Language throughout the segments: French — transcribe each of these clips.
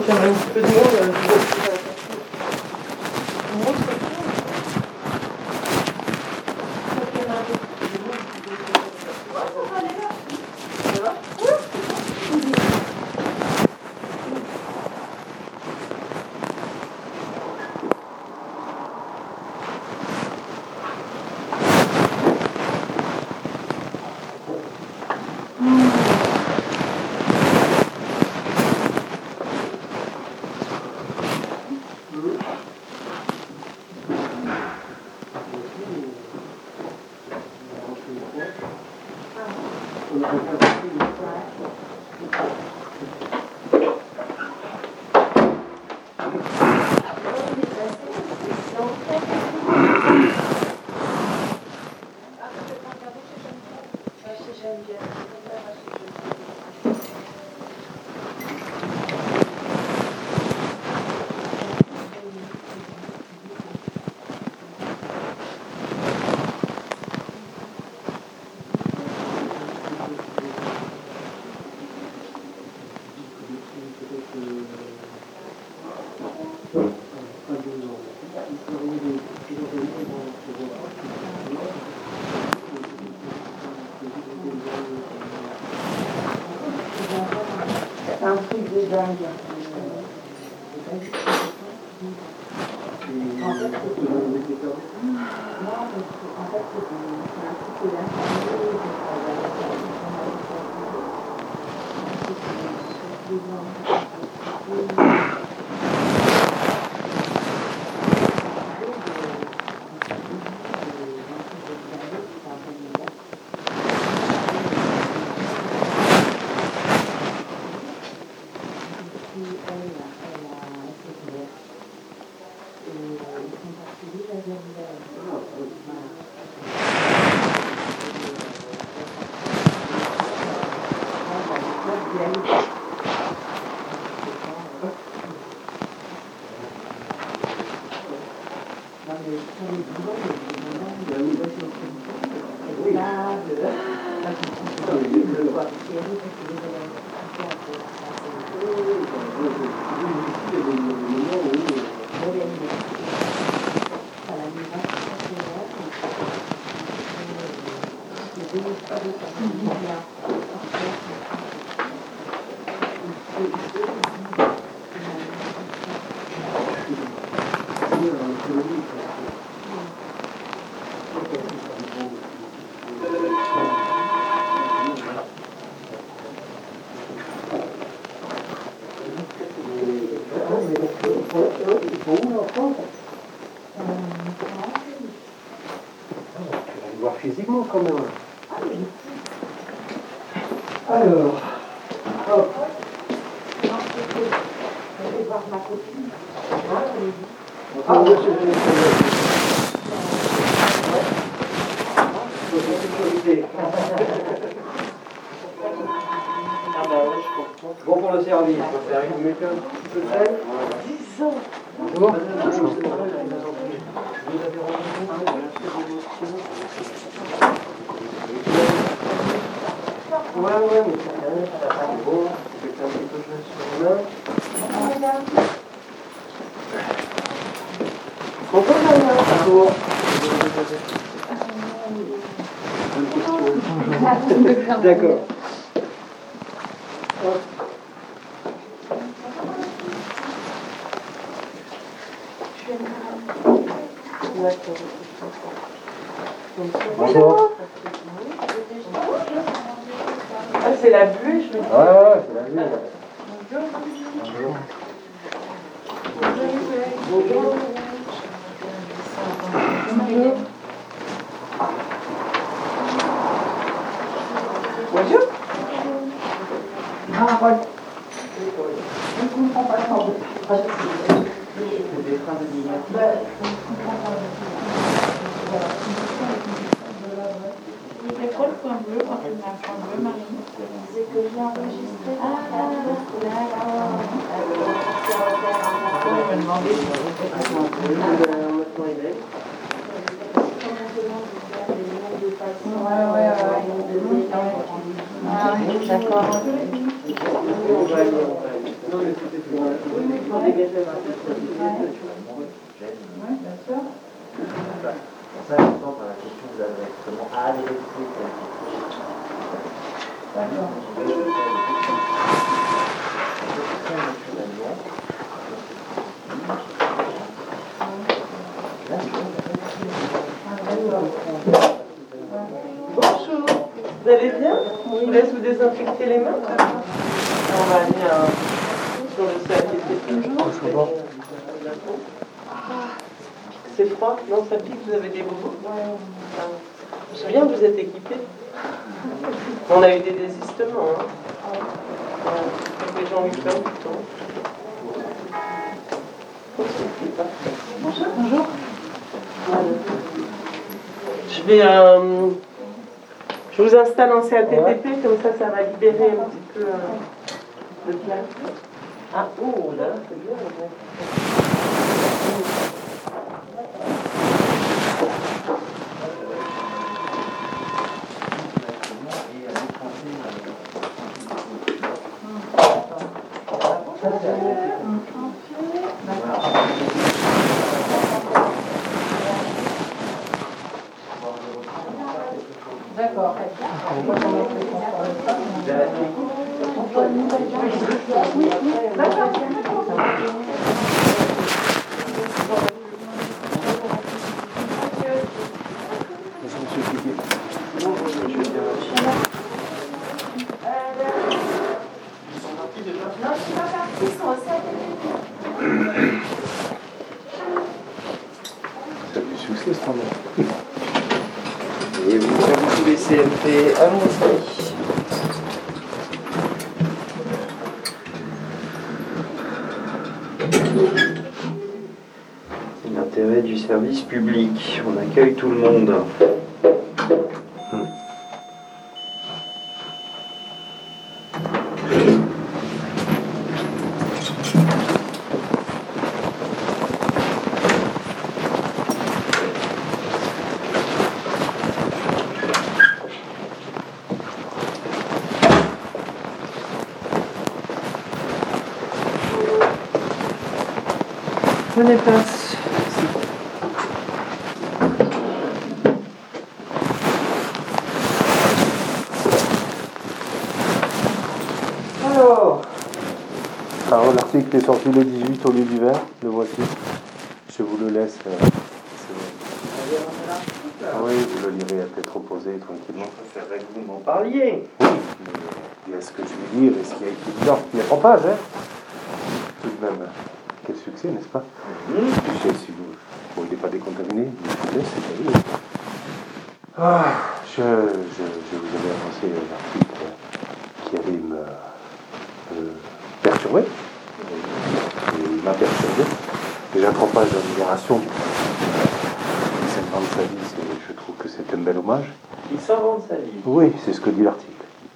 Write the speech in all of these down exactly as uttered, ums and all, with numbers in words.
qu'il y a un petit peu de monde, euh, je vois que ça va faire une grosse voiture. C'est un truc de dingue. En fait, c'est non, mais en fait, c'est un truc de l'infirmier. Voir physiquement quand même. Alors, hop. Je vais voir ma copine. Ah, oui, c'est bien. Bon pour le service. Vous mettez un petit peu de sel. dix ans. Bonjour. Bonjour. Ouais, ouais, mais ça rien, ça va pas bon. Je vais faire un petit peu de choses sur les mains. Bonjour, Daniel. Bonjour. Bonne question. D'accord. Bonjour. Ah, c'est la buée, je me dis. Ouais, ouais, c'est la buée. Bonjour. Bonjour. Bonjour. Bonjour. Bonjour. Ah, Paul. Je ne comprends pas tant de phrases. Des phrases de Ben, je ne comprends pas. C'est quoi le point bleu quand tu mets un point bleu, Marie? C'est que j'ai enregistré. Ah, d'accord. On va demander si on peut maintenant aider. Ouais, ouais, ouais. Ah, oui, d'accord. On va aller, on va aller. Non, mais c'était pour... pour dégager la tête. Oui, bien sûr. Ça répond à la question de l'adressement à l'électrique. D'accord. Bonjour, vous allez bien? Je vous laisse vous désinfecter les mains. On va aller euh, sur le C A T T. C'est froid? Non, ça pique, vous avez des bobos? Ah. C'est bien, vous êtes équipés. On a eu des désistements. Hein. Ouais. Les gens ont eu peur du temps. Bonjour. Bonjour. Je vais, euh, je vous installe en C A T T P, comme ça, ça va libérer un petit peu euh, de place. Ah, oh là, c'est bien. Ouais. D'accord. Ça a du succès ce moment. Et vous avez tous les C M P, allons-y. L'intérêt du service public, on accueille tout le monde. Hmm. Prenez place. Alors, Alors l'article est sorti le dix-huit au lieu du vingt, le voici. Je vous le laisse. Euh, c'est bon. Ah oui, vous le lirez à tête reposée tranquillement. Je préférerais que vous m'en parliez. Oui, mais il y a ce que je vais dire et ce qui a été dedans. Il y a trois pages, hein. Tout de même, quel succès, n'est-ce pas? Mmh. Je sais si vous... Bon, il n'est pas décontaminé, mais je vous laisse, c'est pas lui. Ah, je, je, je vous avais annoncé un article qui allait me, me perturber. Et il m'a perturbé. Déjà trois pages de libération. cinquante sa vie, c'est- je trouve que c'est un bel hommage. Il s'invente sa vie. Oui, c'est ce que dit l'article.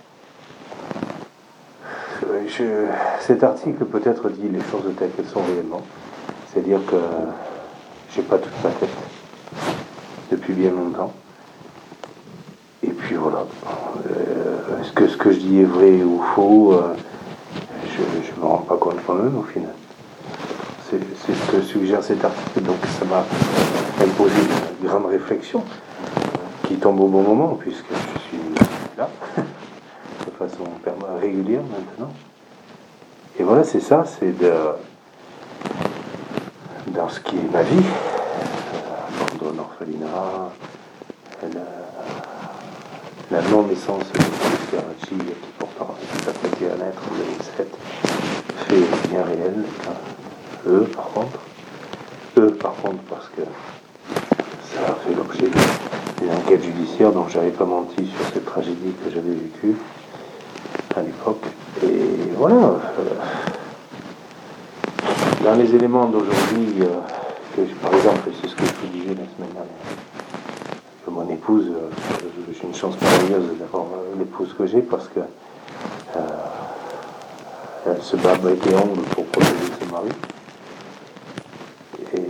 Euh, je- cet article peut-être dit les choses telles qu'elles sont réellement. C'est-à-dire que j'ai pas toute ma tête depuis bien longtemps. Et puis voilà. Euh, Est-ce que ce que je dis est vrai ou faux? euh, Je ne me rends pas compte moi-même au final. C'est c'est ce que suggère cet article. Donc ça m'a imposé une grande réflexion qui tombe au bon moment puisque je suis là de façon perma- régulière maintenant. Et voilà, c'est ça, c'est de dans ce qui est ma vie, euh, abandon, orphelinat, la, la non-naissance de Ferracci qui pourtant est apprêté à naître en deux mille sept, fait bien réel. Eux, par contre, eux, par contre, parce que ça a fait l'objet d'une enquête judiciaire dont je n'avais pas menti sur cette tragédie que j'avais vécue à l'époque. Et voilà. Euh, dans les éléments d'aujourd'hui, euh, que je- par exemple, c'est ce que je vous disais la semaine dernière, que mon épouse, euh, j'ai une chance merveilleuse d'avoir euh, l'épouse que j'ai parce que euh, elle se bat avec les ongles pour protéger son mari. Et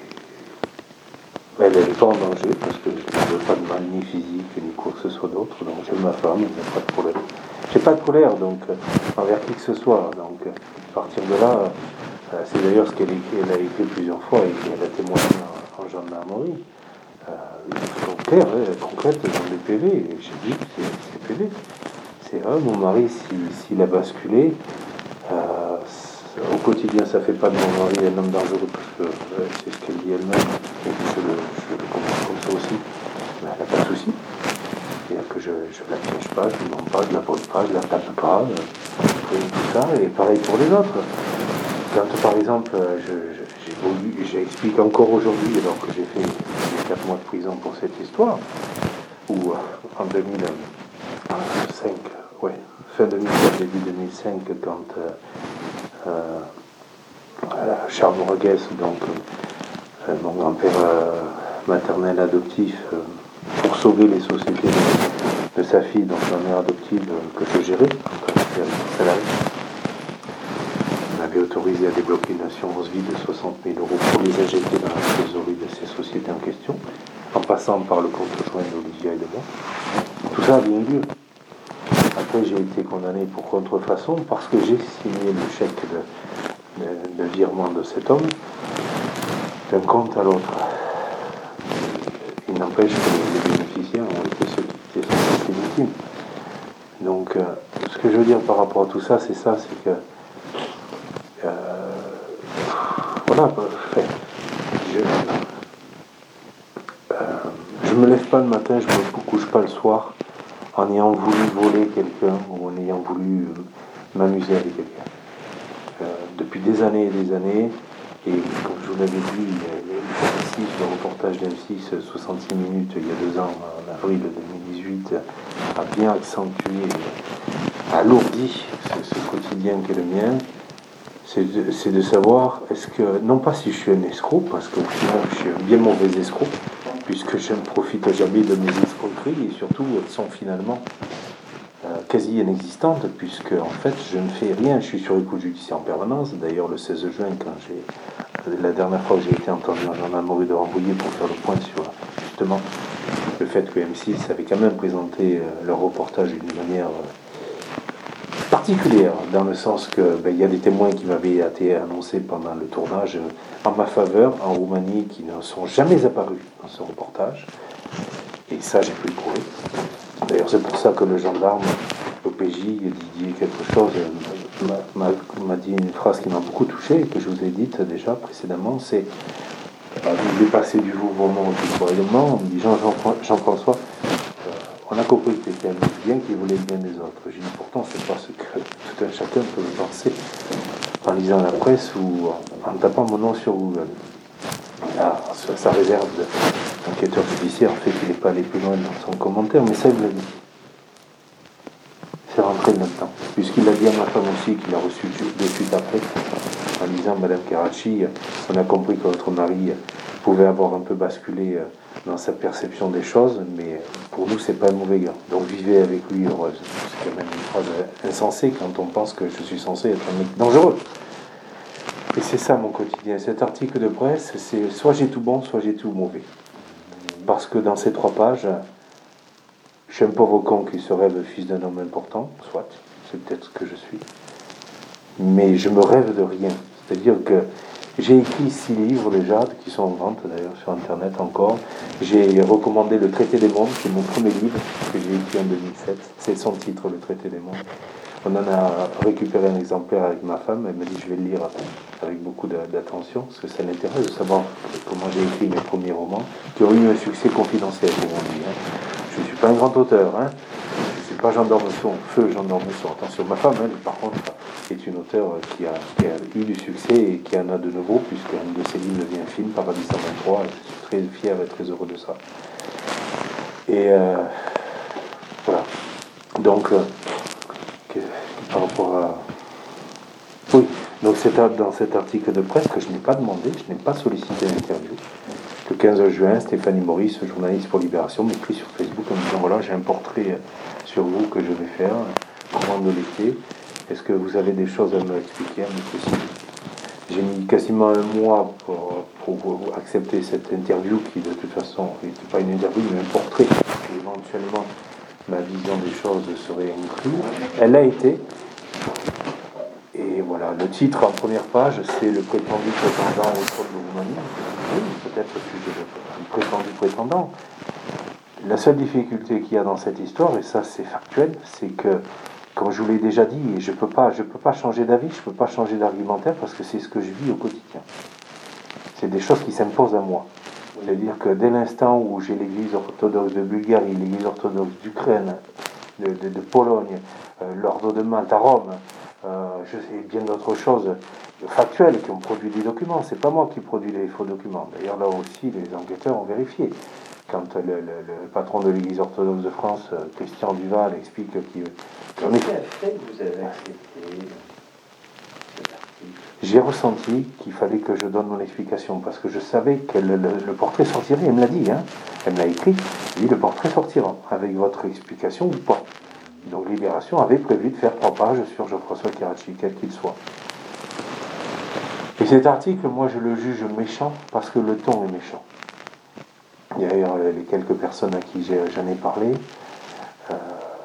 elle n'est pas en danger parce que je ne veux pas de mal ni physique ni quoi que ce soit d'autre. Donc j'aime ma femme, il n'y a pas de problème. J'ai pas de colère donc euh, envers qui que ce soit. Donc euh, à partir de là, C'est d'ailleurs ce qu'elle écrit, elle a écrit plusieurs fois et qu'elle a témoigné en, en gendarmerie. Euh, concrète, ouais, concrète dans les P V. Et j'ai dit que c'est, c'est P V. C'est vrai, mon mari, s'il, s'il a basculé, euh, au quotidien, ça ne fait pas de mon mari un homme dangereux, parce que euh, c'est ce qu'elle dit elle-même, et je le, je le comprends comme ça aussi. Mais elle n'a pas de souci. C'est-à-dire que je ne la piège pas, je ne lui demande pas, je ne la pose pas, je ne la tape pas, euh, et tout ça, et pareil pour les autres. Quand par exemple, je, je, j'ai voulu, j'explique encore aujourd'hui, alors que j'ai fait quatre mois de prison pour cette histoire, où euh, en deux mille cinq, ouais, fin deux mille quatre, début deux mille cinq, quand euh, euh, Charles Borges, donc euh, mon grand-père euh, maternel adoptif, euh, pour sauver les sociétés de, de sa fille, donc ma mère adoptive, euh, que je gérais en tant que salarié, m'avait autorisé à débloquer une assurance vie de soixante mille euros pour les injecter dans la trésorerie de ces sociétés en question, en passant par le compte joint d'Olivia et de moi. Tout ça a bien eu lieu. Après, j'ai été condamné pour contrefaçon parce que j'ai signé le chèque de, de, de virement de cet homme d'un compte à l'autre. Il n'empêche que les bénéficiaires ont été ceux qui étaient censés victimes. Donc, euh, ce que je veux dire par rapport à tout ça, c'est ça, c'est que Euh, voilà, fait, je, euh, je me lève pas le matin, je me couche pas le soir en ayant voulu voler quelqu'un ou en ayant voulu euh, m'amuser avec quelqu'un. Euh, depuis des années et des années, et comme je vous l'avais dit, M six, le reportage d'M six, soixante-six minutes, il y a deux ans, en avril deux mille dix-huit, a bien accentué, alourdi ce, ce quotidien qu'est le mien. C'est de, c'est de savoir, est-ce que, non pas si je suis un escroc, parce qu'au final je suis un bien mauvais escroc, puisque je ne profite jamais de mes escroqueries, et surtout elles sont finalement euh, quasi inexistantes, puisque en fait je ne fais rien, je suis sur écoute judiciaire en permanence. D'ailleurs le seize juin, quand j'ai, la dernière fois que j'ai été entendu en gendarmerie de Rambouillet pour faire le point sur justement le fait que M six avait quand même présenté euh, leur reportage d'une manière euh, particulière, dans le sens que ben, il y a des témoins qui m'avaient été annoncés pendant le tournage en ma faveur en Roumanie qui ne sont jamais apparus dans ce reportage, et ça j'ai pu le prouver. D'ailleurs c'est pour ça que le gendarme, le P J Didier quelque chose m'a, m'a, m'a dit une phrase qui m'a beaucoup touché et que je vous ai dite déjà précédemment, c'est euh, il est passé du vouvoiement au tutoiement, en me disant Jean, Jean-François, on a compris que c'était un bien qui voulait le bien des autres. J'ai dit pourtant c'est pas ce que tout un chacun peut penser en lisant la presse ou en, en tapant mon nom sur Google. Ah, sa réserve d'enquêteur judiciaire fait qu'il n'est pas allé plus loin dans son commentaire, mais ça il l'a dit. C'est rentré là-dedans. Puisqu'il a dit à ma femme aussi qu'il a reçu de suite après, en lisant Madame Karachi, on a compris que votre mari pouvait avoir un peu basculé dans sa perception des choses, mais pour nous, c'est pas un mauvais gars. Donc vivez avec lui heureuse. C'est quand même une phrase insensée quand on pense que je suis censé être un mec dangereux. Et c'est ça mon quotidien. Cet article de presse, c'est soit j'ai tout bon, soit j'ai tout mauvais. Parce que dans ces trois pages, je suis un pauvre con qui se rêve fils d'un homme important, soit, c'est peut-être ce que je suis. Mais je me rêve de rien. C'est-à-dire que j'ai écrit six livres déjà, qui sont en vente d'ailleurs sur Internet encore. J'ai recommandé Le Traité des Mondes, qui est mon premier livre, que j'ai écrit en deux mille sept. C'est son titre, Le Traité des Mondes. On en a récupéré un exemplaire avec ma femme. Elle m'a dit je vais le lire avec beaucoup d'attention, parce que ça m'intéresse de savoir comment j'ai écrit mes premiers romans, qui ont eu un succès confidentiel, comme on dit. Hein. Je ne suis pas un grand auteur, hein. Je ne suis pas Jean d'Ormesson, feu Jean d'Ormesson. Attention, ma femme, elle, par contre, est une auteure qui a, qui a eu du succès et qui en a de nouveau, puisqu'un de ses livres devient un film, Paradis cent vingt-trois, et je suis très fier et très heureux de ça. Et euh, voilà. Donc, euh, que, par rapport à... Oui, donc c'est dans cet article de presse que je n'ai pas demandé, je n'ai pas sollicité l'interview. Le quinze juin, Stéphanie Maurice, journaliste pour Libération, m'écrit sur Facebook en me disant voilà, j'ai un portrait sur vous que je vais faire, courant de l'été. Est-ce que vous avez des choses à me expliquer, à me préciser ? J'ai mis quasiment un mois pour, pour accepter cette interview qui, de toute façon, n'était pas une interview, mais un portrait. Et éventuellement, ma vision des choses serait inclue. Elle l'a été. Et voilà. voilà, le titre en première page, c'est le prétendu prétendant au trône de Roumanie. Oui, peut-être que j'ai le prétendu prétendant. La seule difficulté qu'il y a dans cette histoire, et ça c'est factuel, c'est que, comme je vous l'ai déjà dit, je ne peux pas, je peux pas changer d'avis, je ne peux pas changer d'argumentaire parce que c'est ce que je vis au quotidien. C'est des choses qui s'imposent à moi. C'est-à-dire que dès l'instant où j'ai l'église orthodoxe de Bulgarie, l'église orthodoxe d'Ukraine, de, de, de Pologne, euh, l'ordre de Malte à Rome, euh, je sais bien d'autres choses factuelles qui ont produit des documents. C'est pas moi qui produis les faux documents. D'ailleurs, là aussi, les enquêteurs ont vérifié. Quand le, le, le patron de l'église orthodoxe de France, Christian Duval, explique qu'il... Qu'en effet, vous avez accepté... J'ai ressenti qu'il fallait que je donne mon explication parce que je savais que le, le, le portrait sortirait. Elle me l'a dit, hein. Elle me l'a écrit. Elle dit le portrait sortira avec votre explication ou pas. Donc Libération avait prévu de faire trois pages sur Jean-François Karachi, quel qu'il soit. Et cet article, moi je le juge méchant parce que le ton est méchant. D'ailleurs, les quelques personnes à qui j'en ai parlé, euh,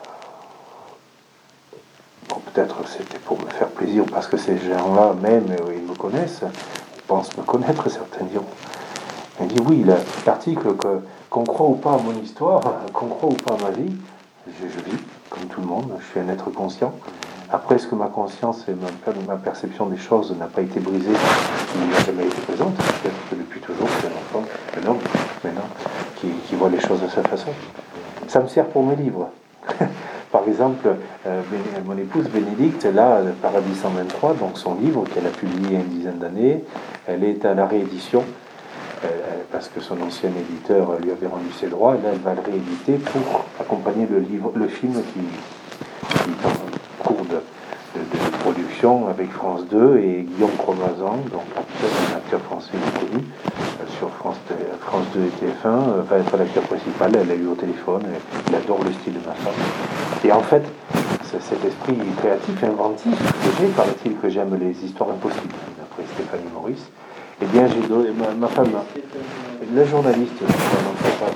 bon, peut-être c'était pour me faire plaisir, parce que ces gens-là, même, ils me connaissent, ils pensent me connaître, certains diront. Ils me disent, oui, l'article, que, qu'on croit ou pas à mon histoire, qu'on croit ou pas à ma vie, je, je vis, comme tout le monde, je suis un être conscient. Après, est-ce que ma conscience et ma, ma perception des choses n'a pas été brisée, il n'a jamais été présente, peut-être que depuis toujours, c'est un enfant, un homme, maintenant, qui, qui voit les choses de sa façon. Ça me sert pour mes livres. Par exemple, euh, mon épouse Bénédicte, là, Paradis cent vingt-trois, donc son livre qu'elle a publié il y a une dizaine d'années, elle est à la réédition, euh, parce que son ancien éditeur lui avait rendu ses droits, et là elle va le rééditer pour accompagner le, livre, le film qui, qui est en cours de, de, de production avec France deux et Guillaume Cromazan, donc acteur, un acteur français connu, euh, sur France, France deux et T F un, euh, va être l'acteur principal, elle l'a eu au téléphone, il adore le style de ma femme. Et en fait, cet esprit créatif, inventif que j'ai, paraît-il que j'aime les histoires impossibles, d'après Stéphanie Maurice, eh bien j'ai donné, ma, ma femme, la journaliste, je ne sais pas,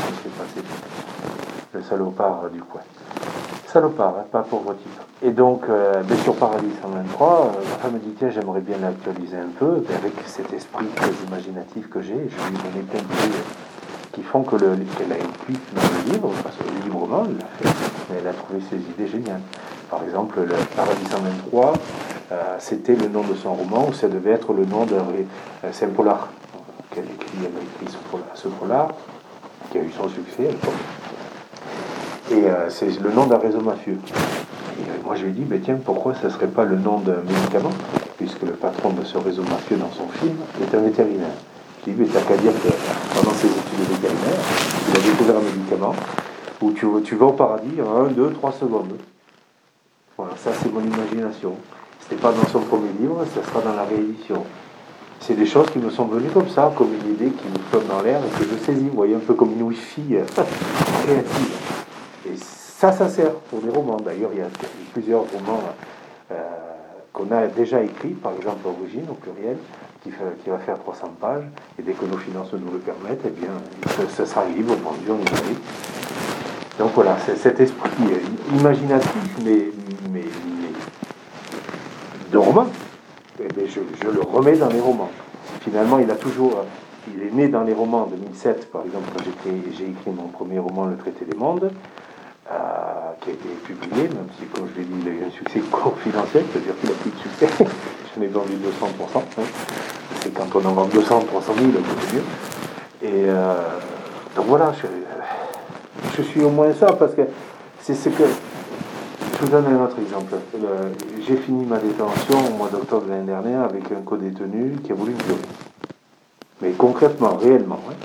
le salopard du coin. Salopard, hein, pas pour vos titres. Et donc, euh, ben sur Paradis cent vingt-trois, euh, ma femme me dit, tiens, j'aimerais bien l'actualiser un peu, ben avec cet esprit très imaginatif que j'ai, je lui ai donné plein d'idées qui font que le, qu'elle a écrit dans le livre, parce que librement, elle l'a fait, mais elle a trouvé ses idées géniales. Par exemple, le Paradis cent vingt-trois, euh, c'était le nom de son roman, ou ça devait être le nom d'un... Euh, c'est un polar qu'elle écrit, elle a écrit ce polar, ce polar, qui a eu son succès à l'époque. Et euh, c'est le nom d'un réseau mafieux. Et euh, moi je lui ai dit, ben, tiens, pourquoi ça ne serait pas le nom d'un médicament, puisque le patron de ce réseau mafieux dans son film est un vétérinaire. Je lui ai dit, mais t'as qu'à dire que pendant ses études de vétérinaire, il a découvert un médicament où tu, tu vas au paradis en un, deux, trois secondes. Voilà, ça c'est mon imagination. Ce n'est pas dans son premier livre, ça sera dans la réédition. C'est des choses qui me sont venues comme ça, comme une idée qui me flotte dans l'air et que je saisis, vous voyez, un peu comme une wifi créative. Et ça, ça sert pour des romans. D'ailleurs, il y a plusieurs romans euh, qu'on a déjà écrits, par exemple Origine, au pluriel, qui, fait, qui va faire trois cents pages, et dès que nos finances nous le permettent, eh bien, ça, ça sera libre, vendu en librairie. Donc voilà, c'est cet esprit imaginatif, mais, mais, mais de roman, eh bien, je, je le remets dans les romans. Finalement, il a toujours... Il est né dans les romans en deux mille sept, par exemple, quand j'ai, créé, j'ai écrit mon premier roman, Le Traité des Mondes, euh, qui a été publié, même si, comme je l'ai dit, il a eu un succès confidentiel, c'est-à-dire qu'il a plus de succès. Je n'ai vendu deux cents pour cent. Hein. C'est quand on en vend deux cents, trois cent mille, c'est mieux. Et euh, donc voilà, je, je suis au moins ça, parce que c'est ce que... Je vous donne un autre exemple. Euh, j'ai fini ma détention au mois d'octobre de l'année dernière avec un co-détenu qui a voulu me violer. Mais concrètement, réellement, hein.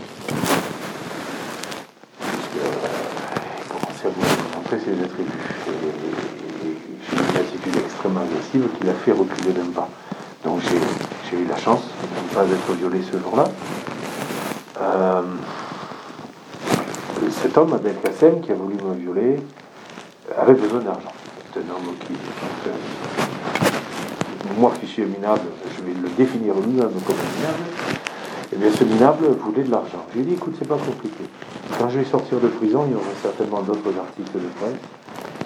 Puisque, euh, il commençait à vous montrer ses attributs. Et, et, et j'ai eu une attitude extrêmement agressive qui l'a fait reculer d'un pas. Donc j'ai, j'ai eu la chance de ne pas être violé ce jour-là. Euh, cet homme, Abel Kassem, qui a voulu me violer, avait besoin d'argent. C'est un homme qui... Euh, moi qui suis minable, je vais le définir lui-même comme minable. Eh bien, ce minable voulait de l'argent. Je lui ai dit, écoute, c'est pas compliqué. Quand je vais sortir de prison, il y aura certainement d'autres articles de presse.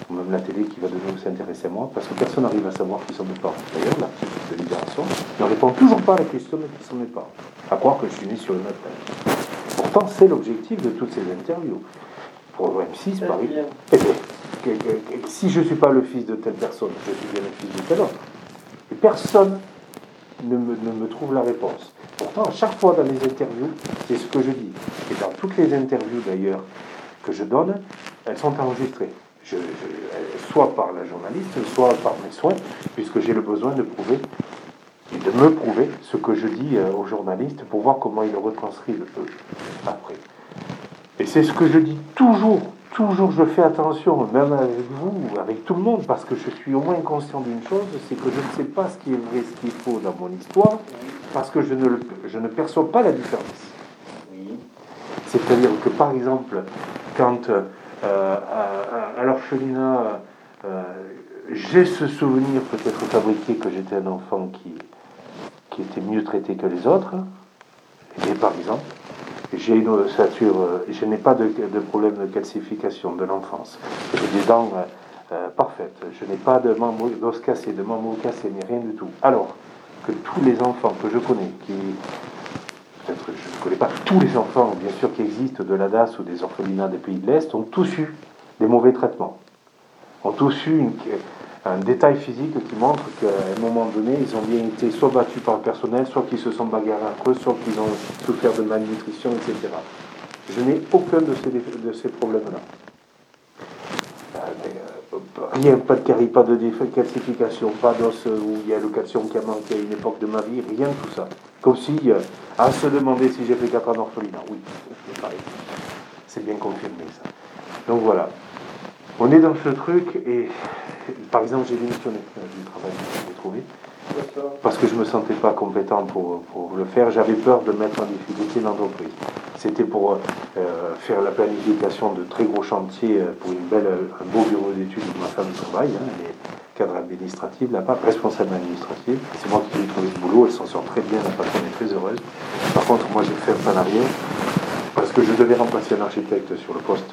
ou même la télé qui va de nouveau s'intéresser à moi, parce que personne n'arrive à savoir qui sont mes parents. D'ailleurs, l'article de Libération ne répond toujours pas à la question de qui sont mes parents, à croire que je suis né sur le même planète. Pourtant, c'est l'objectif de toutes ces interviews. Pour M six, par exemple, eh bien, que, que, que, si je ne suis pas le fils de telle personne, je suis bien le fils de telle autre. Et personne ne me, ne me trouve la réponse. Pourtant, à chaque fois dans les interviews, c'est ce que je dis. Et dans toutes les interviews, d'ailleurs, que je donne, elles sont enregistrées. Je, je, soit par la journaliste, soit par mes soins, puisque j'ai le besoin de prouver, et de me prouver ce que je dis aux journalistes pour voir comment ils le retranscrivent eux, après. Et c'est ce que je dis toujours, toujours je fais attention, même avec vous, avec tout le monde, parce que je suis au moins conscient d'une chose, c'est que je ne sais pas ce qui est vrai, ce qui est faux dans mon histoire, parce que je ne, le, je ne perçois pas la différence. C'est-à-dire que, par exemple, quand euh, à, à l'orphelinat, euh, j'ai ce souvenir peut-être fabriqué que j'étais un enfant qui, qui était mieux traité que les autres, et par exemple, j'ai une ossature, je n'ai pas de, de problème de calcification de l'enfance. J'ai des dents euh, euh, parfaites. Je n'ai pas de membres d'os cassés, de membres cassés, ni rien du tout. Alors que tous les enfants que je connais, qui, peut-être que je ne connais pas tous les enfants, bien sûr, qui existent de l'A D A S ou des orphelinats des pays de l'Est, ont tous eu des mauvais traitements. Ont tous eu une, un détail physique qui montre qu'à un moment donné, ils ont bien été soit battus par le personnel, soit qu'ils se sont bagarrés entre eux, soit qu'ils ont souffert de malnutrition, et cetera. Je n'ai aucun de ces, de ces problèmes-là. Euh, rien, pas de carie, pas de calcification, pas d'os où il y a le calcium qui a manqué à une époque de ma vie, rien de tout ça. Comme si, euh, à se demander si j'ai fait quatre ans d'orphelinat. Oui, c'est pareil. C'est bien confirmé ça. Donc voilà. On est dans ce truc et, par exemple, j'ai démissionné du travail que j'ai trouvé parce que je ne me sentais pas compétent pour, pour le faire. J'avais peur de mettre en difficulté l'entreprise. C'était pour euh, faire la planification de très gros chantiers pour une belle, un beau bureau d'études où ma femme travaille. Hein, elle est cadre administrative là-bas, responsable administrative. C'est moi qui lui ai trouvé le boulot. Elle s'en sort très bien, la patronne est très heureuse. Par contre, moi, j'ai fait un pas en arrière parce que je devais remplacer un architecte sur le poste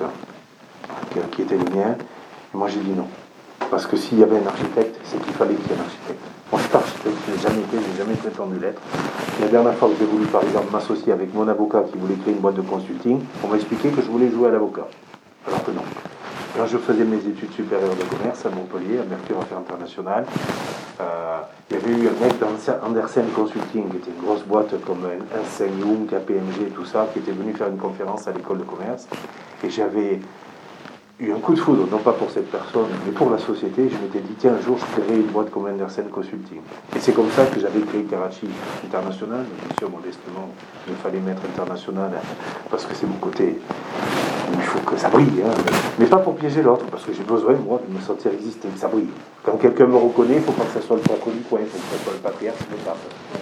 qui était le mien, et moi j'ai dit non. Parce que s'il y avait un architecte, c'est qu'il fallait qu'il y ait un architecte. Moi je suis pas architecte, je n'ai jamais été, je n'ai jamais prétendu l'être. La dernière fois que j'ai voulu par exemple m'associer avec mon avocat qui voulait créer une boîte de consulting, on m'a expliqué que je voulais jouer à l'avocat. Alors que non. Quand je faisais mes études supérieures de commerce à Montpellier, à Mercure Affaires Internationales, euh, il y avait eu un mec d'Andersen Consulting, qui était une grosse boîte comme Ernst and Young, K P M G, tout ça, qui était venu faire une conférence à l'école de commerce. Et j'avais eu un coup de foudre, non pas pour cette personne, mais pour la société. Je m'étais dit, tiens, un jour, je créerai une boîte comme Andersen Consulting. Et c'est comme ça que j'avais créé Karachi International. Bien sûr, modestement, il fallait mettre international, parce que c'est mon côté où il faut que ça brille. Hein. Mais pas pour piéger l'autre, parce que j'ai besoin, moi, de me sentir exister, que ça brille. Quand quelqu'un me reconnaît, il ne faut pas que ça soit le patron du coin, il faut que ça soit le patriarche, le pape.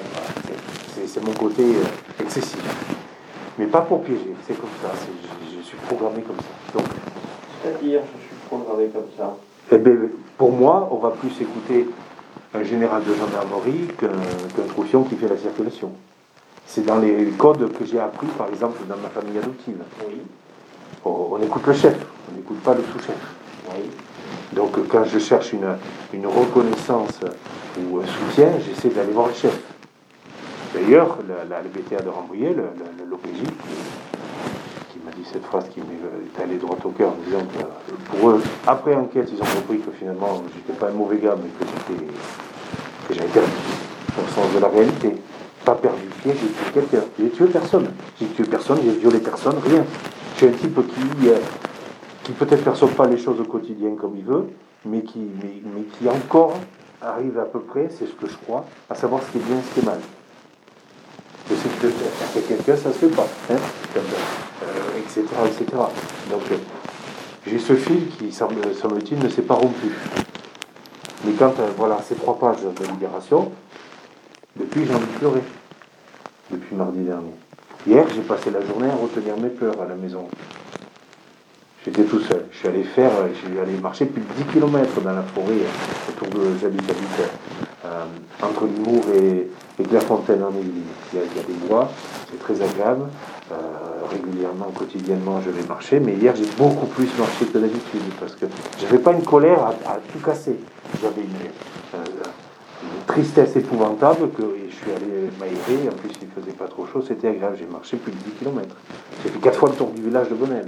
C'est, c'est mon côté euh, excessif. Mais pas pour piéger, c'est comme ça, c'est, je, je suis programmé comme ça. Donc, c'est-à-dire, je suis programmé comme ça. Eh bien, pour moi, on va plus écouter un général de gendarmerie qu'un, qu'un troufion qui fait la circulation. C'est dans les codes que j'ai appris, par exemple, dans ma famille adoptive. Oui. On, on écoute le chef, on n'écoute pas le sous-chef. Oui. Donc, quand je cherche une, une reconnaissance ou un soutien, j'essaie d'aller voir le chef. D'ailleurs, la, la, le B T A de Rambouillet, le, le, l'O P J, qui m'a dit cette phrase qui m'est allée droit au cœur en disant que pour eux, après enquête, ils ont compris que finalement, j'étais pas un mauvais gars, mais que j'étais, que j'avais perdu au sens de la réalité. Pas perdu pied, j'ai tué quelqu'un. J'ai tué personne. J'ai tué personne, j'ai violé personne, rien. Je suis un type qui, euh, qui peut-être perçoit pas les choses au quotidien comme il veut, mais qui, mais, mais qui encore arrive à peu près, c'est ce que je crois, à savoir ce qui est bien et ce qui est mal. Je sais que faire quelqu'un, ça ne se fait pas, hein, euh, et cetera, et cetera. Donc, euh, j'ai ce fil qui, semble, semble-t-il, ne s'est pas rompu. Mais quand, euh, voilà, ces trois pages de Libération, depuis, j'ai envie de pleurer. Depuis mardi dernier. Hier, j'ai passé la journée à retenir mes pleurs à la maison. J'étais tout seul. Je suis allé faire, je suis allé marcher plus de dix kilomètres dans la forêt, autour de, j'habite, j'habite euh, entre Limours et, et Clairefontaine en Yvelines. Il y a, il y a des bois, c'est très agréable, euh, régulièrement, quotidiennement, je vais marcher, mais hier j'ai beaucoup plus marché que d'habitude parce que j'avais pas une colère à, à tout casser. J'avais une, euh, une tristesse épouvantable que et je suis allé m'aérer. En plus, il faisait pas trop chaud, c'était agréable. J'ai marché plus de dix kilomètres. J'ai fait quatre fois le tour du village de Bonnel.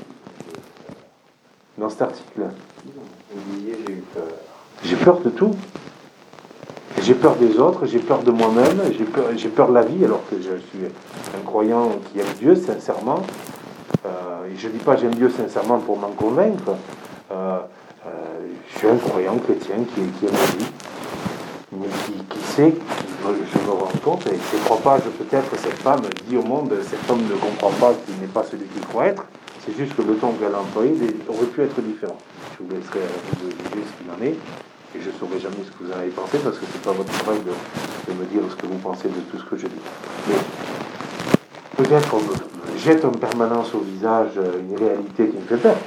Dans cet article, J'ai eu peur. j'ai peur de tout. J'ai peur des autres, j'ai peur de moi-même, j'ai peur, j'ai peur de la vie, alors que je suis un croyant qui aime Dieu sincèrement. Euh, et je ne dis pas j'aime Dieu sincèrement pour m'en convaincre. Euh, euh, je suis un croyant chrétien qui, qui aime la vie, mais qui, qui sait, qui, je me rends compte, et je ne crois pas, je, peut-être cette femme dit au monde, cet homme ne comprend pas qu'il n'est pas celui qu'il croit être. C'est juste que le ton qu'elle a employé aurait pu être différent. Je vous laisserai à vous de juger ce qu'il en est. Et je ne saurai jamais ce que vous en avez pensé parce que ce n'est pas votre travail de, de me dire ce que vous pensez de tout ce que je dis. Mais peut-être on me, me jette en permanence au visage une réalité qui me fait peur.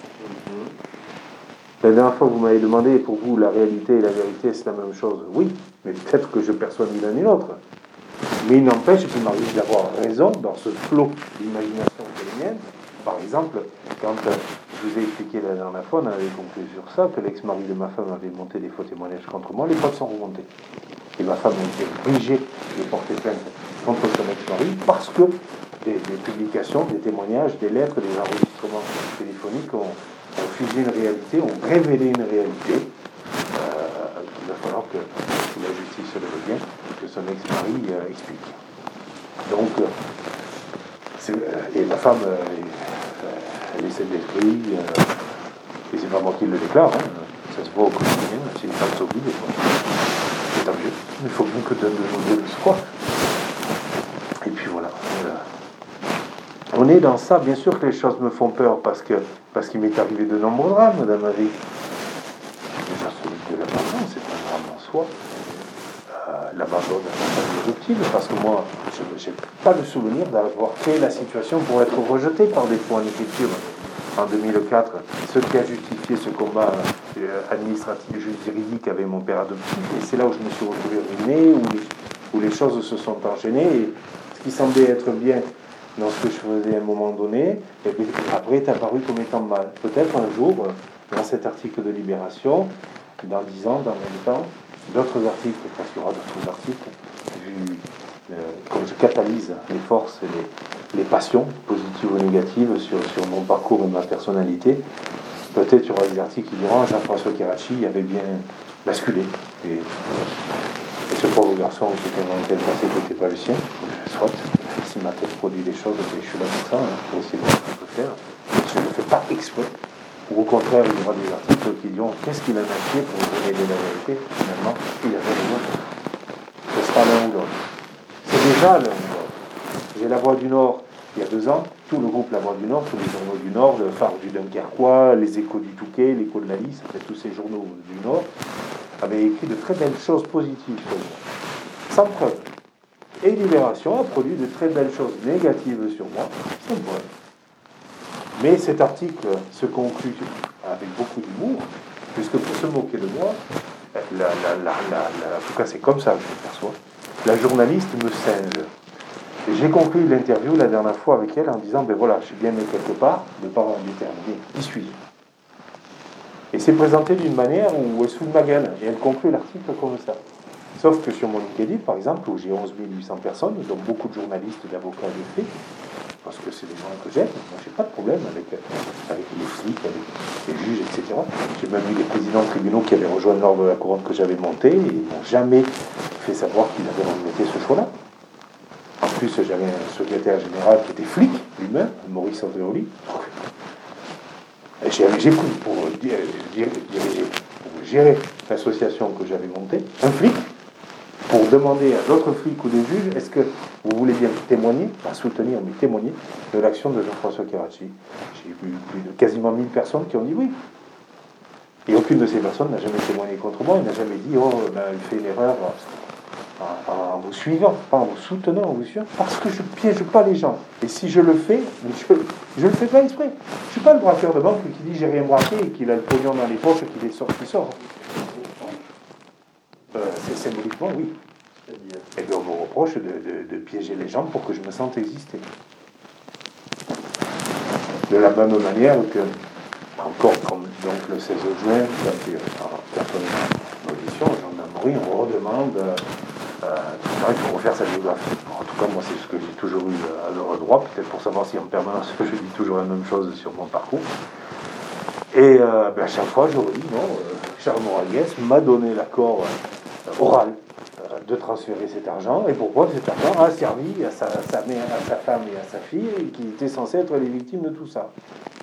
La dernière fois, vous m'avez demandé, pour vous, la réalité et la vérité, c'est la même chose. Oui, mais peut-être que je perçois ni l'un ni l'autre. Mais il n'empêche qu'il m'arrive d'avoir raison dans ce flot d'imagination qui est le mien. Par exemple, quand euh, je vous ai expliqué la dernière fois, on avait conclu sur ça, que l'ex-mari de ma femme avait monté des faux témoignages contre moi, les preuves sont remontées. Et ma femme a été obligée de porter plainte contre son ex-mari parce que des, des publications, des témoignages, des lettres, des enregistrements téléphoniques ont, ont figé une réalité, ont révélé une réalité euh, qu'il va falloir que, que la justice le veut bien, que son ex-mari euh, explique. Donc, euh, c'est, euh, et ma femme... Euh, elle essaie d'esprit, euh, et c'est pas moi qui le déclare, hein. Ça se voit au quotidien, c'est une femme solide, c'est tant mieux, il faut bien que donne de nous de l'espoir. Et puis voilà, voilà. On est dans ça, bien sûr que les choses me font peur, parce, que, parce qu'il m'est arrivé de nombreux drames dans ma vie. Déjà celui de l'abandon, c'est un drame en soi. Euh, l'abandon de la famille adoptive, parce que moi, je n'ai pas le souvenir d'avoir fait la situation pour être rejeté par des points en écriture en deux mille quatre. Ce qui a justifié ce combat euh, administratif, juridique avec mon père adoptif, et c'est là où je me suis retrouvé ruiné, où les, où les choses se sont enchaînées, et ce qui semblait être bien dans ce que je faisais à un moment donné, et puis après est apparu comme étant mal. Peut-être un jour, dans cet article de Libération, dans dix ans, dans vingt ans, d'autres articles, parce qu'il y aura d'autres articles, vu euh, comme je catalyse les forces et les, les passions, positives ou négatives, sur, sur mon parcours et ma personnalité, peut-être il y aura des articles qui diront Jean-François Kerachi avait bien basculé. Et, et ce pauvre garçon qui était dans tel passé qui n'était pas le sien, soit, si ma tête produit des choses, je suis là pour ça, hein, pour essayer de voir ce qu'on peut faire. Je ne le fais pas exprès. Ou au contraire, il y aura des articles qui diront qu'est-ce qu'il a fait pour donner de la vérité. Finalement, il avait raison. Ce sera l'un ou l'autre. C'est déjà l'un ou l'autre. J'ai La Voix du Nord, il y a deux ans, tout le groupe La Voix du Nord, tous les journaux du Nord, le Phare du Dunkerquois, les Échos du Touquet, l'Écho de la Lys, en fait, tous ces journaux du Nord, avaient écrit de très belles choses positives sur moi, sans preuve. Et Libération a produit de très belles choses négatives sur moi, sans preuve. Mais cet article se conclut avec beaucoup d'humour, puisque pour se moquer de moi, la, la, la, la, la, en tout cas c'est comme ça que je le perçois, la journaliste me singe. Et j'ai conclu l'interview la dernière fois avec elle en disant, ben voilà, j'ai bien aimé quelque part, de par un déterminé, qui suis-je? Et c'est présenté d'une manière où elle se fout de ma gueule, et elle conclut l'article comme ça. Sauf que sur mon LinkedIn, par exemple, où j'ai onze mille huit cents personnes, dont beaucoup de journalistes, d'avocats et de faits, parce que c'est des gens que j'aime, moi j'ai pas de problème avec, avec les flics, avec les juges, et cetera. J'ai même eu des présidents de tribunaux qui avaient rejoint l'ordre de la couronne que j'avais monté, et ils n'ont jamais fait savoir qu'ils avaient regretté ce choix-là. En plus, j'avais un secrétaire général qui était flic, lui-même, Maurice Andréoli. J'ai, j'ai pris pour diriger, pour gérer l'association que j'avais montée, un flic, pour demander à d'autres flics ou des juges, est-ce que vous voulez bien témoigner, pas soutenir, mais témoigner de l'action de Jean-François Kerachi. J'ai eu plus de quasiment mille personnes qui ont dit oui. Et aucune de ces personnes n'a jamais témoigné contre moi, il n'a jamais dit, oh, ben, il fait une erreur en, en, en vous suivant, pas en vous soutenant, en vous suivant, parce que je ne piège pas les gens. Et si je le fais, je ne le fais pas exprès. Je ne suis pas le braqueur de banque qui dit j'ai rien braqué et qu'il a le pognon dans les poches et qu'il est sorti, qui sort. Euh, c'est symboliquement, oui. Et bien on me reproche de, de, de piéger les gens pour que je me sente exister. De la même manière que, encore comme donc, le seize juin, quand on est en audition, en gendarmerie, on redemande euh, euh, il faut refaire sa biographie. En tout cas, moi, c'est ce que j'ai toujours eu à leur droit, peut-être pour savoir si en permanence je dis toujours la même chose sur mon parcours. Et euh, ben, à chaque fois, je redis, non, euh, Charles Morales m'a donné l'accord euh, oral euh, de transférer cet argent. Et pourquoi cet argent a servi à sa, sa mère, à sa femme et à sa fille, et qui étaient censés être les victimes de tout ça.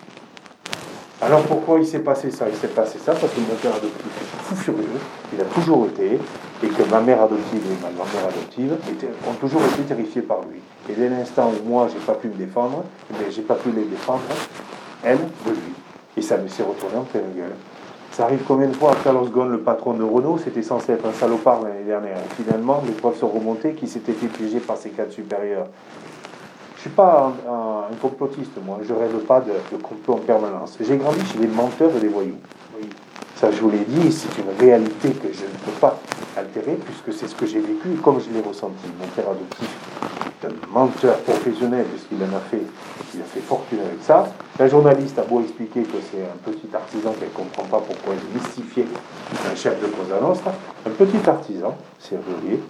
Alors pourquoi il s'est passé ça? Il s'est passé ça parce que mon père adoptif est fou furieux, il a toujours été, et que ma mère adoptive et ma grand-mère adoptive étaient, ont toujours été terrifiés par lui. Et dès l'instant où moi, j'ai pas pu me défendre, mais j'ai pas pu les défendre, elle, de lui. Et ça me s'est retourné en pleine gueule. Ça arrive combien de fois? Carlos Ghosn, le patron de Renault, c'était censé être un salopard l'année dernière. Et finalement, les preuves sont remontées qu'il s'était fait piéger par ses cadres supérieurs. Je ne suis pas un, un, un complotiste, moi. Je ne rêve pas de, de complot en permanence. J'ai grandi chez des menteurs et des voyous. Oui. Ça, je vous l'ai dit, c'est une réalité que je ne peux pas altérer, puisque c'est ce que j'ai vécu et comme je l'ai ressenti. Mon père adoptif est un menteur professionnel, puisqu'il en a fait, il a fait fortune avec ça. La journaliste a beau expliquer que c'est un petit artisan qu'elle ne comprend pas pourquoi il mystifiait un chef de Cosa Nostra. Un petit artisan, serrurier,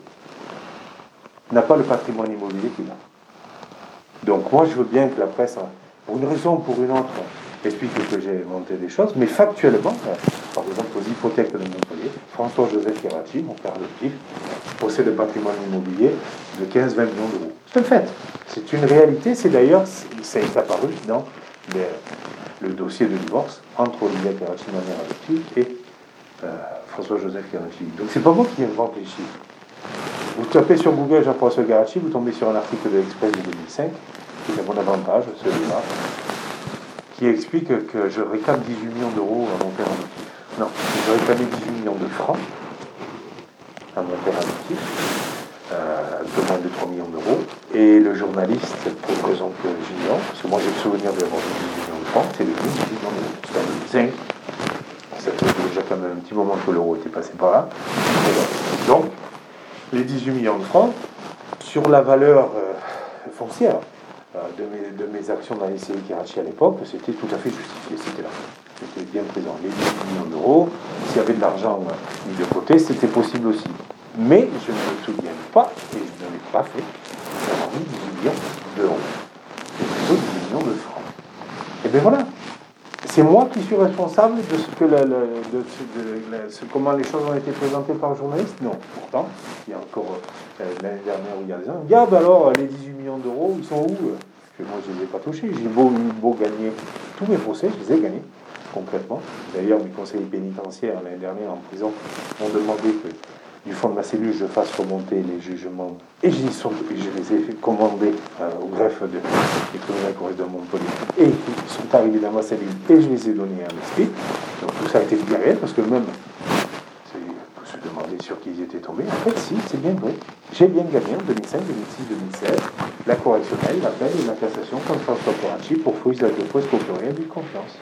n'a pas le patrimoine immobilier qu'il a. Donc moi je veux bien que la presse, pour une raison ou pour une autre, explique que j'ai inventé des choses, mais factuellement, par exemple aux hypothèques de Montpellier, François-Joseph Chiaraci, mon père adoptif, possède un patrimoine immobilier de quinze à vingt millions d'euros. C'est un fait, c'est une réalité, c'est d'ailleurs, ça est apparu dans les, le dossier de divorce entre Olivia Chiaraci, ma mère adoptive, et euh, François-Joseph Chiaraci. Donc c'est pas moi qui invente les chiffres. Vous tapez sur Google Jean-François Chiaraci, vous tombez sur un article de l'Express de deux mille cinq, qui est à mon avantage, celui-là, qui explique que je réclame dix-huit millions d'euros à mon père adoptif. Non, je réclamais dix-huit millions de francs à mon père adoptif, euh, un peu moins de trois millions d'euros, et le journaliste, pour une raison que j'ignore, parce que moi j'ai le souvenir d'avoir dix-huit millions de francs, c'est devenu dix-huit millions d'euros. C'était en deux mille cinq, ça fait déjà quand même un petit moment que l'euro était passé par là. Donc, les dix-huit millions de francs, sur la valeur euh, foncière euh, de, mes, de mes actions dans les C I Chiaraci à l'époque, c'était tout à fait justifié, c'était là. C'était bien présent. Les dix-huit millions d'euros, s'il y avait de l'argent mis de côté, c'était possible aussi. Mais je ne me souviens pas, et je ne l'ai pas fait, d'avoir mis dix-huit millions d'euros. C'est plutôt dix millions de francs. Et bien voilà. C'est moi qui suis responsable de ce que la, la, de, de, la, ce, comment les choses ont été présentées par le journaliste? Non. Pourtant, il y a encore euh, l'année dernière ou il y a des ans, il y a ben alors les dix-huit millions d'euros, ils sont où? Que moi je ne les ai pas touchés. J'ai beau, beau gagner tous mes procès, je les ai gagnés concrètement. D'ailleurs, mes conseillers pénitentiaires l'année dernière en prison m'ont demandé que du fond de ma cellule, je fasse remonter les jugements. Et je, sont, je les ai commandés euh, au greffe de, du tribunal correctionnel de Montpellier. Et ils sont arrivés dans ma cellule et je les ai donnés à l'esprit. Donc tout ça a été bien réel parce que même, c'est pour se demander sur qui ils étaient tombés. En fait, si, c'est bien vrai. J'ai bien gagné en deux mille cinq, deux mille six, deux mille sept la correctionnelle, l'appel et la cassation contre François Chiaraci pour faux usage de faux escroquerie et de confiance.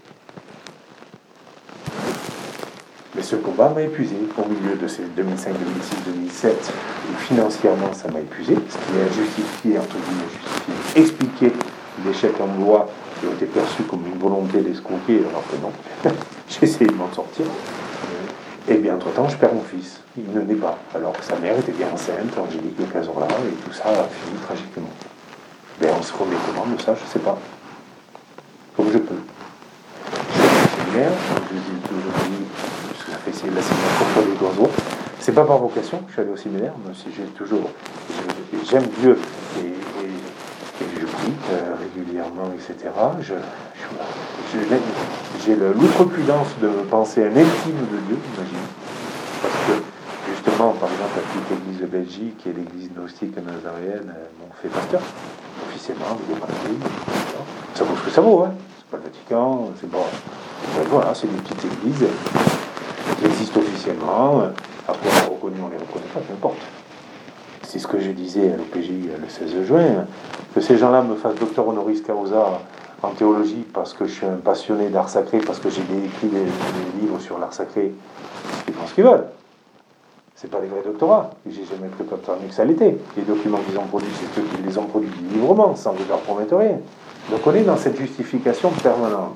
Mais ce combat m'a épuisé au milieu de ces deux mille cinq, deux mille six, deux mille sept. Et financièrement, ça m'a épuisé, ce qui est justifié, entre guillemets, justifié, expliquer des chèques en bois qui ont été perçus comme une volonté d'escroquer, alors que non. J'ai essayé de m'en sortir. Et bien, entre-temps, je perds mon fils. Il ne naît pas, alors que sa mère était bien enceinte, Angélique Le Cazorla, et tout ça a fini tragiquement. Mais on se remet comment de ça, je ne sais pas. Comme je peux. Je suis séminaire, je dis toujours dit, parce que ça fait essayer de la séminaire pour les oiseaux. C'est pas par vocation que je suis allé au séminaire, même si j'ai toujours. J'aime Dieu et, et, et je prie euh, régulièrement, et cetera. Je, je, je, j'ai l'outrecuidance de me penser un intime de Dieu, imagine. Parce que, justement, par exemple, la petite église de Belgique et l'église gnostique nazaréenne m'ont fait pasteur, officiellement, avec des papiers. Ça vaut ce que ça vaut, hein. C'est pas le Vatican, c'est pas. Ben voilà, c'est des petites églises qui existent officiellement. Après, on les reconnaît, on les reconnaît pas, peu importe. C'est ce que je disais à l'O P J le seize juin, que ces gens-là me fassent docteur honoris causa en théologie parce que je suis un passionné d'art sacré, parce que j'ai écrit des, des livres sur l'art sacré, ils font ce qu'ils veulent. C'est pas des vrais doctorats. J'ai jamais cru comme ça, mais que ça l'était. Les documents qu'ils ont produits, c'est eux qui les ont produits librement, sans que je leur promette rien. Donc on est dans cette justification permanente.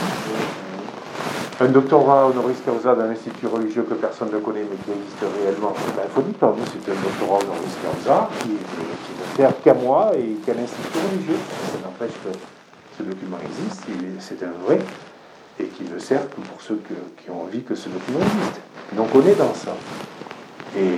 Un doctorat honoris causa d'un institut religieux que personne ne connaît mais qui existe réellement, ben, il faut dire que c'est un doctorat honoris causa qui, qui ne sert qu'à moi et qu'à l'institut religieux. Ça n'empêche que ce document existe, il- c'est un vrai, et qui ne sert que pour ceux que- qui ont envie que ce document existe. Donc on est dans ça. Et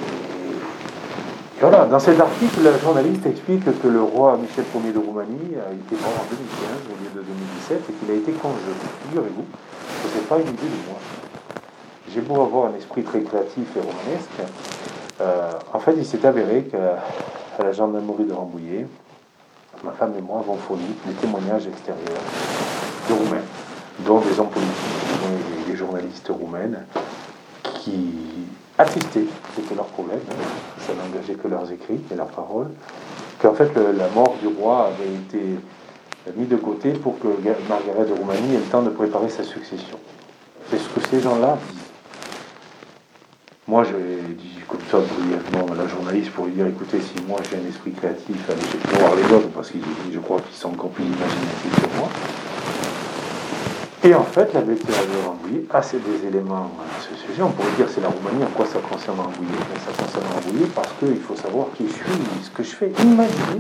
voilà, dans cet article, la journaliste explique que le roi Michel Ier de Roumanie a été mort en deux mille quinze au lieu de deux mille dix-sept et qu'il a été congelé. Figurez-vous que ce n'est pas une idée de moi. J'ai beau avoir un esprit très créatif et romanesque, euh, en fait, il s'est avéré qu'à la gendarmerie de Rambouillet, ma femme et moi avons fourni des témoignages extérieurs de Roumains, dont des hommes politiques, dont des, des journalistes roumaines, qui attestaient, c'était leur problème, hein, ça n'engageait que leurs écrits et leurs paroles, qu'en fait le- la mort du roi avait été mise de côté pour que Margaret de Roumanie ait le temps de préparer sa succession. C'est ce que ces gens-là disent. Moi, je dis comme ça brièvement à la journaliste pour lui dire, écoutez, si moi j'ai un esprit créatif, allez, je vais voir les autres, parce que je crois qu'ils sont encore plus imaginatifs que moi. Et en fait, la B T A de Rambouillet a ces des éléments à ce sujet. On pourrait dire c'est la Roumanie, en quoi ça concerne Rambouillet? Mais ça concerne Rambouillet parce qu'il faut savoir qui je suis, ce que je fais. Imaginez,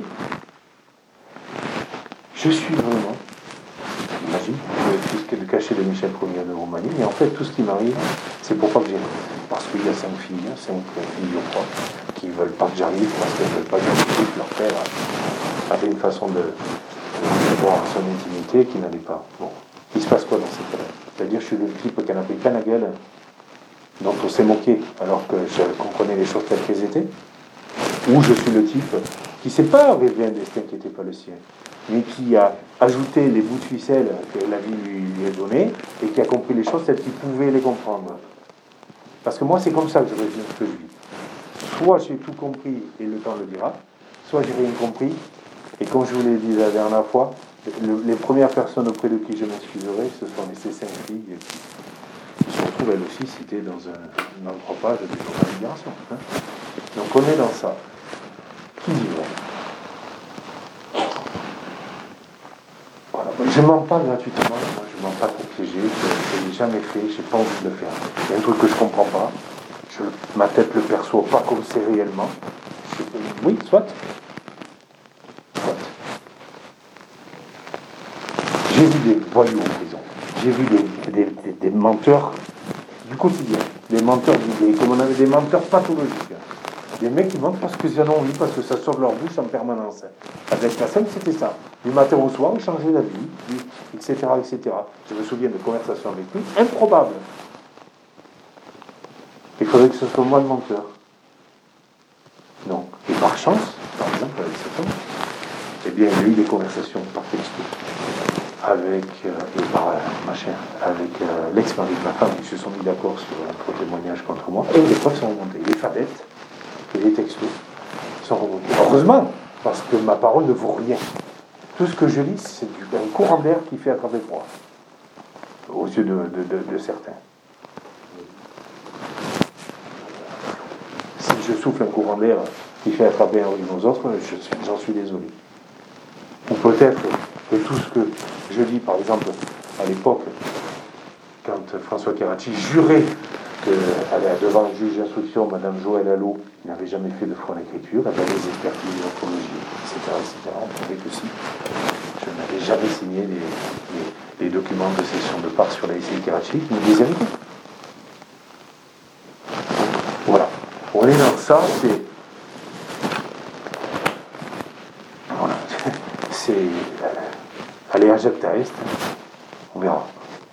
je suis vraiment, imagine, tout ce qui est de caché de Michel Ier de Roumanie, mais en fait, tout ce qui m'arrive, c'est pour pas que j'y arrive. Parce qu'il y a cinq filles, cinq filles, je crois, qui ne veulent pas que j'arrive, parce qu'elles ne veulent pas que j'arrive. Leur père avait une façon de, de voir son intimité qui n'allait pas. Bon. Il se passe quoi dans ces cas-là? C'est-à-dire je suis le type qui n'a pris qu'à la gueule, dont on s'est moqué alors que je comprenais les choses telles qu'elles étaient, ou je suis le type qui ne s'est pas rêvé un destin qui n'était pas le sien, mais qui a ajouté les bouts de ficelle que la vie lui, lui a donné et qui a compris les choses telles qu'il pouvait les comprendre. Parce que moi, c'est comme ça que je résume ce que je vis. Soit j'ai tout compris et le temps le dira, soit j'ai rien compris, et comme je vous l'ai dit la dernière fois, Le, les premières personnes auprès de qui je m'excuserai, ce sont les ces cinq filles qui, qui se retrouvent elles aussi citées dans un, un anthropage du journal Libération. Hein. Donc on est dans ça. Qui dit vrai? Voilà. Je ne mens pas gratuitement, moi, je ne mens pas pour piéger, je ne l'ai jamais fait, je n'ai pas envie de le faire. Il y a un truc que je ne comprends pas, je, ma tête ne le perçoit pas comme c'est réellement. Je, oui, soit. J'ai vu des voyous en prison. J'ai vu des, des, des, des menteurs du quotidien. Des menteurs, des, comme on avait des menteurs pathologiques. Des mecs qui mentent parce qu'ils en ont envie, parce que ça sort de leur bouche en permanence. Avec la scène, c'était ça. Du matin au soir, changer la vie, et cetera, et cetera. Je me souviens de conversations avec lui, improbables. Il faudrait que ce soit moi le menteur. Donc, et par chance, par exemple, avec cet homme, eh bien, il y a eu des conversations par texto. Avec, euh, et par euh, machin, avec euh, l'ex-mari de ma femme, qui se sont mis d'accord sur un faux témoignage contre moi, et les preuves sont remontées. Les fadettes et les textos sont remontés. Heureusement, parce que ma parole ne vaut rien. Tout ce que je lis, c'est du, un courant d'air qui fait attraper froid, aux yeux de, de, de, de certains. Si je souffle un courant d'air qui fait attraper un rhume aux autres, je suis, j'en suis désolé. Ou peut-être que tout ce que je dis, par exemple, à l'époque, quand François Caracci jurait que, devant le juge d'instruction, Madame Joëlle Allot n'avait jamais fait de faux en écriture, elle avait des expertises morphologiques, et cetera, et cetera. On trouvait que si. Je n'avais jamais signé les, les, les documents de cession de part sur la S C I Caracci, qui me disaient rien. Voilà. On est dans ça, c'est. Voilà. C'est. Allez à Jacques Taest, on verra.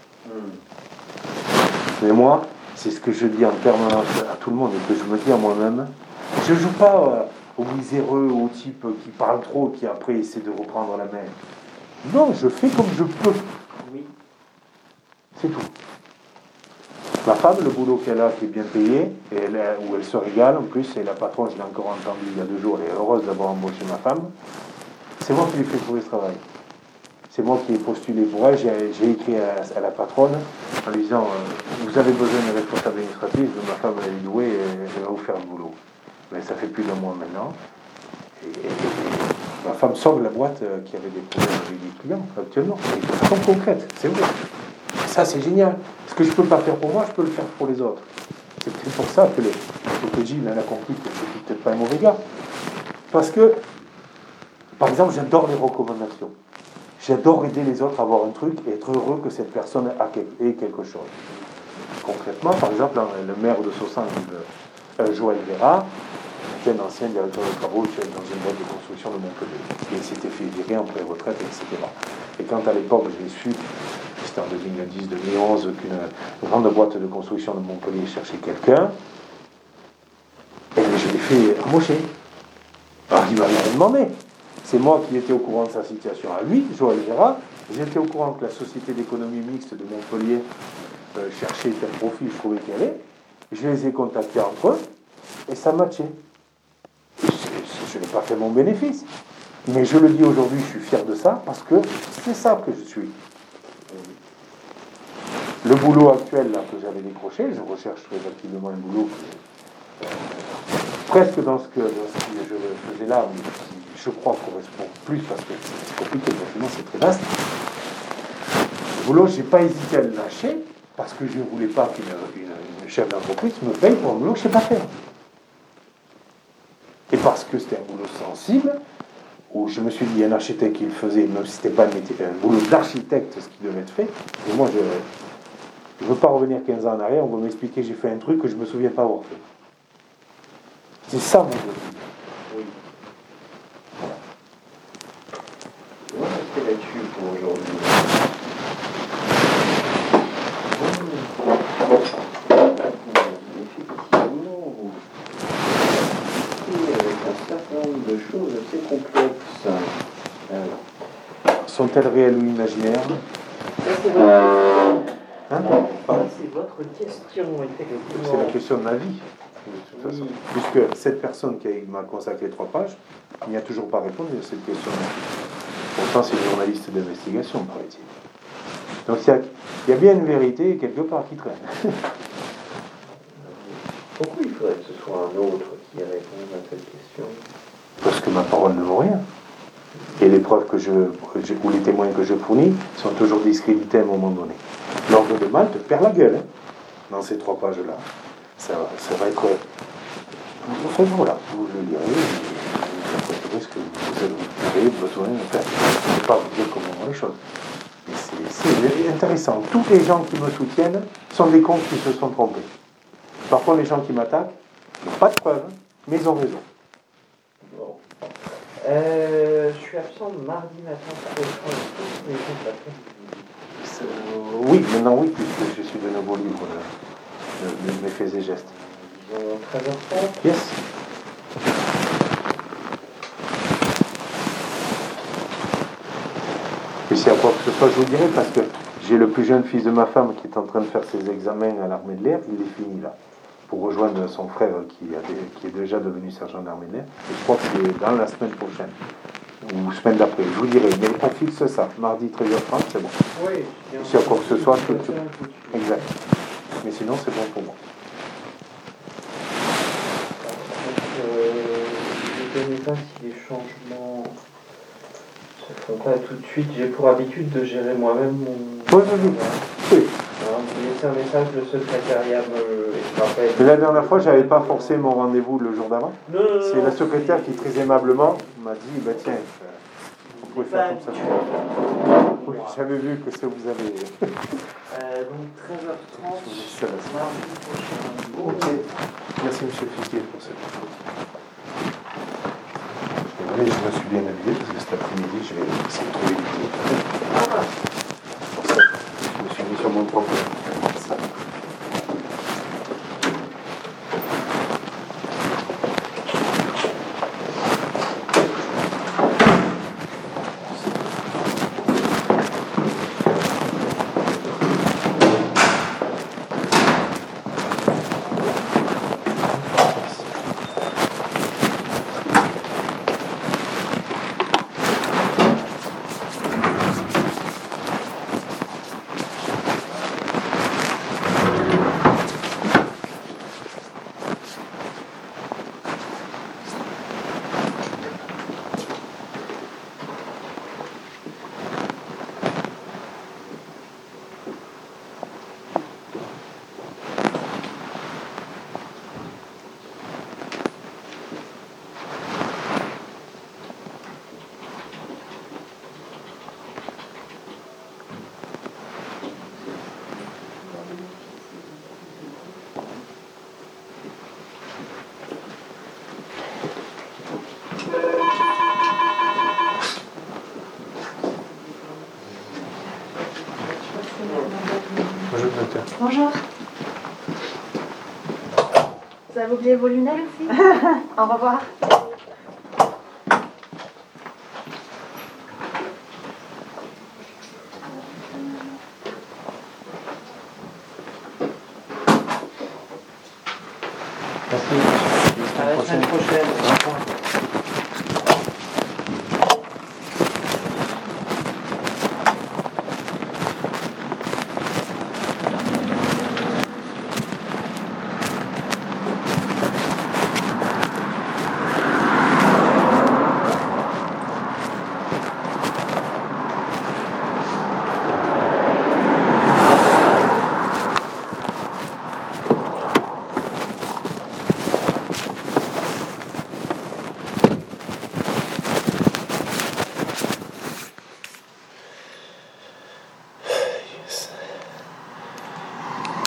Mais moi, c'est ce que je dis en permanence à tout le monde et que je me dis à moi-même. Je ne joue pas euh, au miséreux, au type qui parle trop, qui après essaie de reprendre la main. Non, je fais comme je peux. Oui. C'est tout. Ma femme, le boulot qu'elle a, qui est bien payé, et elle, où elle se régale, en plus, et la patronne, je l'ai encore entendu il y a deux jours, elle est heureuse d'avoir embauché ma femme. C'est moi qui lui fais trouver ce travail. C'est moi qui ai postulé pour elle, j'ai, j'ai écrit à, à la patronne en lui disant euh, vous avez besoin d'une responsable administrative, ma femme elle est douée, elle va vous faire le boulot. Mais ça fait plus d'un mois maintenant. Et, et, et, Ma femme sauve la boîte euh, qui avait des problèmes avec des clients actuellement, et de façon concrète, c'est vrai. Ça, c'est génial. Ce que je ne peux pas faire pour moi, je peux le faire pour les autres. C'est peut-être pour ça que le que Gilles a compris que je ne suis peut-être pas un mauvais gars. Parce que, par exemple, j'adore les recommandations. J'adore aider les autres à avoir un truc et être heureux que cette personne ait quelque chose. Concrètement, par exemple, le maire de Saussan, euh, Joël Vera, était un ancien directeur de travaux dans une boîte de construction de Montpellier. Et il s'était fait virer en pré-retraite, et cetera. Et quand à l'époque, je l'ai su, c'était en deux mille dix deux mille onze, qu'une grande boîte de construction de Montpellier cherchait quelqu'un, et je l'ai fait embaucher. Alors il m'a rien demandé. C'est moi qui étais au courant de sa situation à lui, Joël Vera. J'étais au courant que la société d'économie mixte de Montpellier euh, cherchait tel profil, je trouvais qu'elle est. Je les ai contactés entre eux, et ça matchait. Je, je, je n'ai pas fait mon bénéfice. Mais je le dis aujourd'hui, je suis fier de ça, parce que c'est ça que je suis. Le boulot actuel là, que j'avais décroché, je recherche très activement un boulot qui, euh, presque dans ce, que, dans ce que je faisais là, mais qui, je crois, correspond plus, parce que c'est compliqué, sinon c'est très vaste. Le boulot, je n'ai pas hésité à le lâcher, parce que je ne voulais pas qu'une une, une chef d'entreprise me paye pour un boulot que je ne sais pas faire. Et parce que c'était un boulot sensible, où je me suis dit, un architecte qui le faisait, même si ce n'était pas un, métier, un boulot d'architecte, ce qui devait être fait, et moi, je ne veux pas revenir quinze ans en arrière, on va m'expliquer que j'ai fait un truc que je ne me souviens pas avoir fait. C'est ça mon objectif. Oui. On va rester là-dessus pour aujourd'hui. Effectivement, vous avec un certain nombre de choses assez complexes. Alors. Sont-elles réelles ou imaginaires? Ça, c'est votre question. Hein? Ça, c'est votre question, effectivement. C'est la question de ma vie, de toute façon. Puisque cette personne qui m'a consacré trois pages, il n'y a toujours pas répondu à cette question. Pourtant, c'est une journaliste d'investigation, paraît-il. Donc, il y, a, il y a bien une vérité quelque part qui traîne. Pourquoi il faudrait que ce soit un autre qui réponde à cette question? Parce que ma parole ne vaut rien. Et les preuves que je, ou les témoins que je fournis sont toujours discrédités à un moment donné. L'ordre de Malte perd la gueule hein, dans ces trois pages-là. Ça, ça va être... Enfin voilà, vous le lirez, vous interpréterez ce que vous avez besoin de faire. Je ne vais pas vous dire comment vont les choses. Mais c'est, c'est intéressant. Tous les gens qui me soutiennent sont des cons qui se sont trompés. Parfois, les gens qui m'attaquent n'ont pas de preuves, mais ils ont raison. Bon. Euh, je suis absent mardi matin prochain. Mais je euh, oui, maintenant oui, puisque je suis de nouveau libre de, de, de mes faits et gestes. Disons treize heures trente. Yes. Et si à quoi que ce soit, je vous dirai, parce que j'ai le plus jeune fils de ma femme qui est en train de faire ses examens à l'armée de l'air, il est fini là, pour rejoindre son frère qui, a des, qui est déjà devenu sergent d'armée de l'air. Et je crois que c'est dans la semaine prochaine, ou semaine d'après, je vous dirai, mais on fixe ça, mardi treize heures trente, c'est bon. Oui. Si à quoi que ce soit, je peux tout. Exact. Mais sinon, c'est bon pour moi. Euh, je ne sais pas si les changements se font pas tout de suite. J'ai pour habitude de gérer moi-même mon... Oui, oui, oui. Oui. Alors, j'ai laissé un message, le secrétariat me et je rappelle. Mais la dernière fois, je n'avais pas forcé mon rendez-vous le jour d'avant. Non, non, non, c'est non, la secrétaire c'est... qui, très aimablement, m'a dit, bah tiens, on pourrait faire comme ça. Oui, j'avais vu que ça vous avait... Euh, donc treize heures trente, Ça va, ça va. mardi prochain. Ok. Merci, monsieur Figuier, pour cette photo. Désolé, je me suis bien habillé parce que cet après-midi, je vais essayer de trouver des clés. C'est pour ça que je me suis mis sur mon propre. Ça. Bonjour docteur. Bonjour. Vous avez oublié vos lunettes aussi? Au revoir. Merci. À la semaine prochaine.